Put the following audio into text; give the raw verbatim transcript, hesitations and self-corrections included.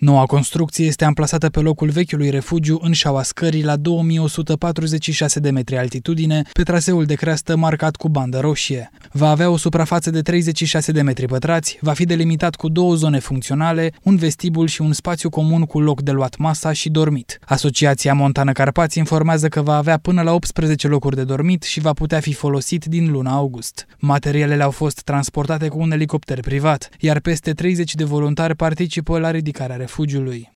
Noua construcție este amplasată pe locul vechiului refugiu în șaua scării la două mii o sută patruzeci și șase de metri altitudine, pe traseul de creastă marcat cu bandă roșie. Va avea o suprafață de treizeci și șase de metri pătrați, va fi delimitat cu două zone funcționale, un vestibul și un spațiu comun cu loc de luat masa și dormit. Asociația Montană Carpați informează că va avea până la optsprezece locuri de dormit și va putea fi folosit din luna august. Materialele au fost transportate cu un elicopter privat, iar peste treizeci de voluntari participă la ridicarea refugiului.